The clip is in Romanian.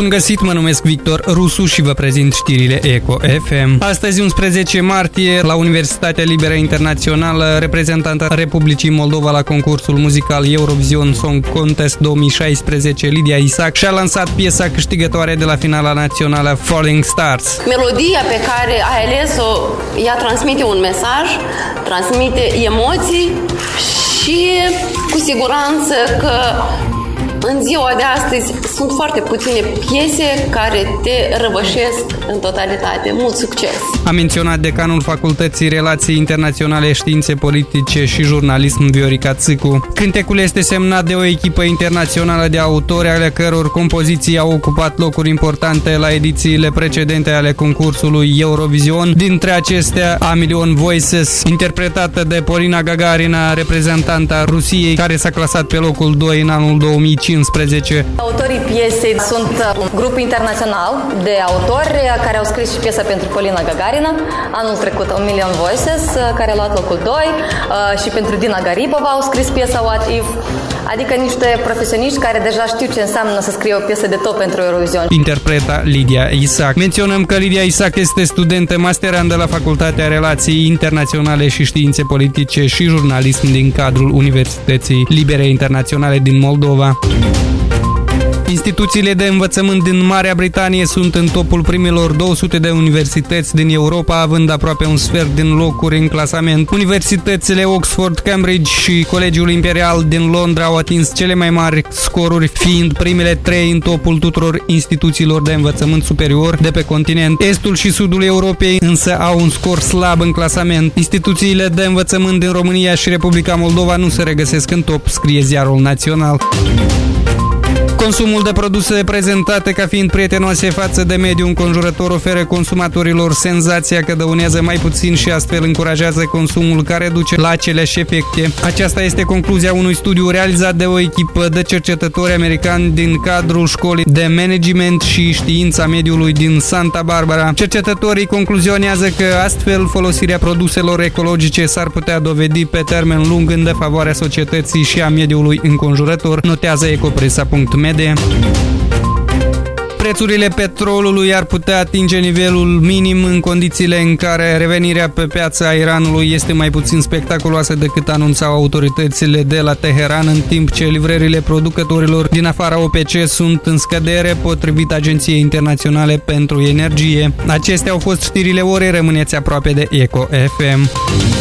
Bun găsit, mă numesc Victor Rusu și vă prezint știrile Eco FM. Astăzi, 11 martie, la Universitatea Liberă Internațională, reprezentanta Republicii Moldova la concursul muzical Eurovision Song Contest 2016, Lidia Isac, și-a lansat piesa câștigătoare de la finala națională Falling Stars. Melodia pe care ai ales-o, ea transmite un mesaj, transmite emoții și cu siguranță că în ziua de astăzi sunt foarte puține piese care te răvășesc în totalitate. Mult succes! A menționat decanul Facultății Relații Internaționale, Științe Politice și Jurnalism, Viorica Țicu. Cântecul este semnat de o echipă internațională de autori, ale căror compoziții au ocupat locuri importante la edițiile precedente ale concursului Eurovision. Dintre acestea, A Million Voices, interpretată de Polina Gagarina, reprezentanta Rusiei, care s-a clasat pe locul 2 în anul 2015. Autorii piesei sunt un grup internațional de autori care au scris și piesa pentru Polina Gagarina anul trecut, A Million Voices, care a luat locul 2, și pentru Dina Garipova au scris piesa What If, adică niște profesioniști care deja știu ce înseamnă să scrie o piesă de top pentru Eurovision. Interpreta Lidia Isac. Menționăm că Lidia Isac este studentă masterandă la Facultatea Relații Internaționale și Științe Politice și Jurnalism din cadrul Universității Libere Internaționale din Moldova. Instituțiile de învățământ din Marea Britanie sunt în topul primelor 200 de universități din Europa, având aproape un sfert din locuri în clasament. Universitățile Oxford, Cambridge și Colegiul Imperial din Londra au atins cele mai mari scoruri, fiind primele 3 în topul tuturor instituțiilor de învățământ superior de pe continent. Estul și sudul Europei însă au un scor slab în clasament. Instituțiile de învățământ din România și Republica Moldova nu se regăsesc în top, scrie Ziarul Național. Consumul de produse prezentate ca fiind prietenoase față de mediul înconjurător oferă consumatorilor senzația că dăunează mai puțin și astfel încurajează consumul care duce la aceleași efecte. Aceasta este concluzia unui studiu realizat de o echipă de cercetători americani din cadrul Școlii de Management și Știința Mediului din Santa Barbara. Cercetătorii concluzionează că astfel folosirea produselor ecologice s-ar putea dovedi pe termen lung în defavoarea societății și a mediului înconjurător, notează ecopresa.me. Prețurile petrolului ar putea atinge nivelul minim în condițiile în care revenirea pe piața Iranului este mai puțin spectaculoasă decât anunțau autoritățile de la Teheran, în timp ce livrările producătorilor din afara OPC sunt în scădere, potrivit Agenției Internaționale pentru Energie. Acestea au fost știrile orei, rămâneți aproape de Eco FM.